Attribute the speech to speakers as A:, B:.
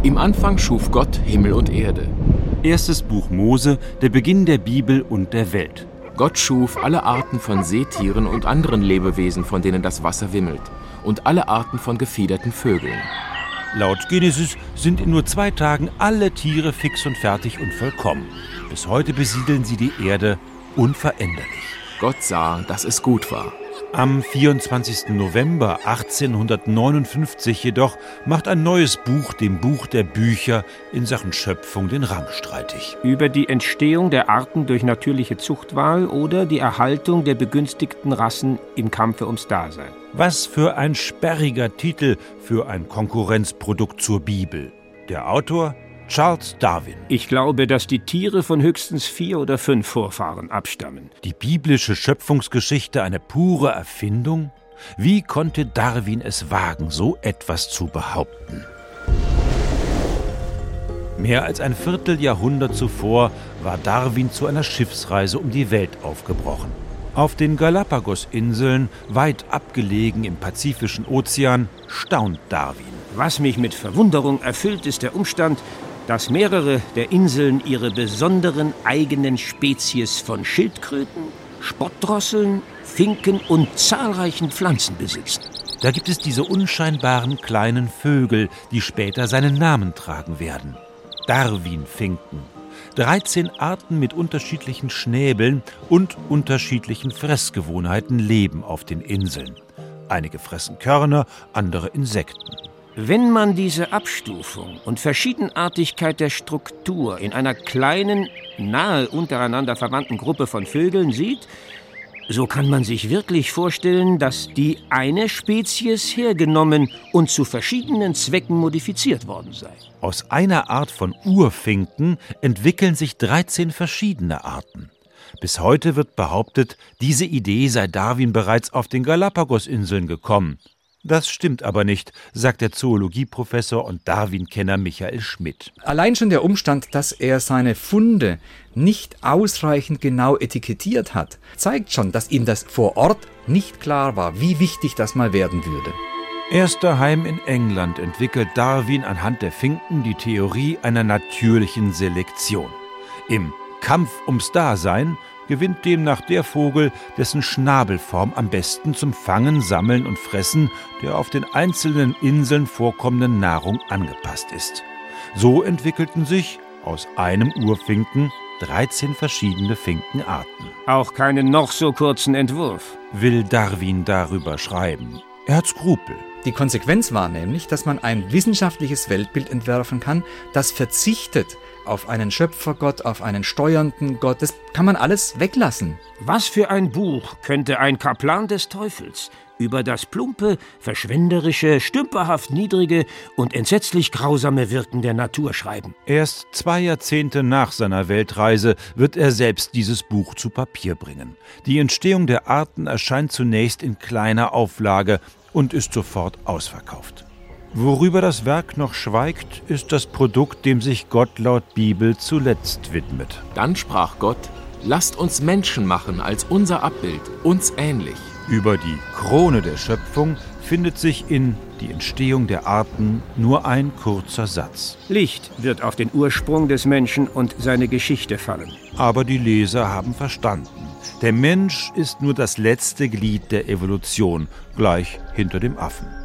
A: Im Anfang schuf Gott Himmel und Erde.
B: Erstes Buch Mose, der Beginn der Bibel und der Welt.
A: Gott schuf alle Arten von Seetieren und anderen Lebewesen, von denen das Wasser wimmelt, und alle Arten von gefiederten Vögeln.
B: Laut Genesis sind in nur 2 Tagen alle Tiere fix und fertig und vollkommen. Bis heute besiedeln sie die Erde unveränderlich.
A: Gott sah, dass es gut war.
B: Am 24. November 1859 jedoch macht ein neues Buch dem Buch der Bücher in Sachen Schöpfung den Rang streitig.
C: Über die Entstehung der Arten durch natürliche Zuchtwahl oder die Erhaltung der begünstigten Rassen im Kampfe ums Dasein.
B: Was für ein sperriger Titel für ein Konkurrenzprodukt zur Bibel. Der Autor Charles Darwin.
C: Ich glaube, dass die Tiere von höchstens 4 oder 5 Vorfahren abstammen.
B: Die biblische Schöpfungsgeschichte eine pure Erfindung? Wie konnte Darwin es wagen, so etwas zu behaupten? Mehr als ein Vierteljahrhundert zuvor war Darwin zu einer Schiffsreise um die Welt aufgebrochen. Auf den Galapagos-Inseln, weit abgelegen im Pazifischen Ozean, staunt Darwin.
C: Was mich mit Verwunderung erfüllt, ist der Umstand, dass mehrere der Inseln ihre besonderen eigenen Spezies von Schildkröten, Spottdrosseln, Finken und zahlreichen Pflanzen besitzen.
B: Da gibt es diese unscheinbaren kleinen Vögel, die später seinen Namen tragen werden. Darwinfinken. 13 Arten mit unterschiedlichen Schnäbeln und unterschiedlichen Fressgewohnheiten leben auf den Inseln. Einige fressen Körner, andere Insekten.
C: Wenn man diese Abstufung und Verschiedenartigkeit der Struktur in einer kleinen, nahe untereinander verwandten Gruppe von Vögeln sieht, so kann man sich wirklich vorstellen, dass die eine Spezies hergenommen und zu verschiedenen Zwecken modifiziert worden sei.
B: Aus einer Art von Urfinken entwickeln sich 13 verschiedene Arten. Bis heute wird behauptet, diese Idee sei Darwin bereits auf den Galapagos-Inseln gekommen. Das stimmt aber nicht, sagt der Zoologieprofessor und Darwin-Kenner Michael Schmidt.
D: Allein schon der Umstand, dass er seine Funde nicht ausreichend genau etikettiert hat, zeigt schon, dass ihm das vor Ort nicht klar war, wie wichtig das mal werden würde.
B: Erst daheim in England entwickelt Darwin anhand der Finken die Theorie einer natürlichen Selektion. Im Kampf ums Dasein gewinnt demnach der Vogel, dessen Schnabelform am besten zum Fangen, Sammeln und Fressen der auf den einzelnen Inseln vorkommenden Nahrung angepasst ist. So entwickelten sich aus einem Urfinken 13 verschiedene Finkenarten.
C: Auch keinen noch so kurzen Entwurf.
B: Will Darwin darüber schreiben? Er hat Skrupel.
D: Die Konsequenz war nämlich, dass man ein wissenschaftliches Weltbild entwerfen kann, das verzichtet auf einen Schöpfergott, auf einen steuernden Gott. Das kann man alles weglassen.
C: Was für ein Buch könnte ein Kaplan des Teufels über das plumpe, verschwenderische, stümperhaft niedrige und entsetzlich grausame Wirken der Natur schreiben?
B: Erst 2 Jahrzehnte nach seiner Weltreise wird er selbst dieses Buch zu Papier bringen. Die Entstehung der Arten erscheint zunächst in kleiner Auflage und ist sofort ausverkauft. Worüber das Werk noch schweigt, ist das Produkt, dem sich Gott laut Bibel zuletzt widmet.
A: Dann sprach Gott: Lasst uns Menschen machen als unser Abbild, uns ähnlich.
B: Über die Krone der Schöpfung findet sich in Die Entstehung der Arten nur ein kurzer Satz.
C: Licht wird auf den Ursprung des Menschen und seine Geschichte fallen.
B: Aber die Leser haben verstanden. Der Mensch ist nur das letzte Glied der Evolution, gleich hinter dem Affen.